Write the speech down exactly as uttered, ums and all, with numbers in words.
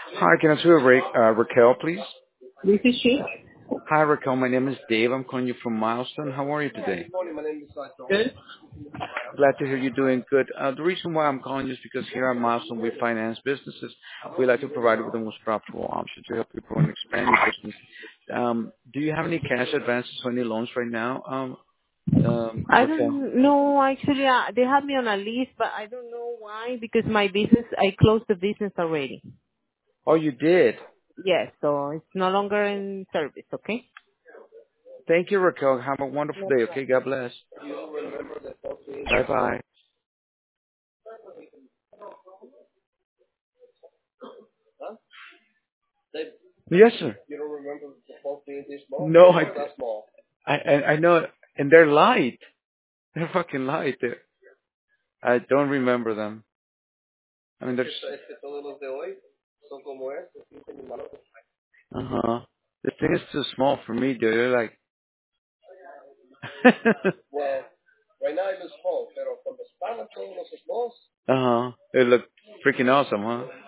Hi, can I speak with Ra- uh, Raquel, please? This is she. Hi, Raquel. My name is Dave. I'm calling you from Milestone. How are you today? Good. Glad to hear you're doing good. Uh, the reason why I'm calling you is because here at Milestone we finance businesses. We like to provide you with the most profitable option to help you grow and expand your business. Um, do you have any cash advances or any loans right now, um, um, I Raquel? don't know. Actually, uh, they have me on a list, but I don't know why. Because my business, I closed the business already. Oh, you did. Yes, so it's no longer in service. Okay. Thank you, Raquel. Have a wonderful No day. problem. Okay, God bless. Bye bye. Yes, sir. No, I, I, I I know, and they're light. They're fucking light. They're, I don't remember them. I mean, they're. Uh huh. The thing is too small for me, dude. They're like. uh huh. They look freaking awesome, huh?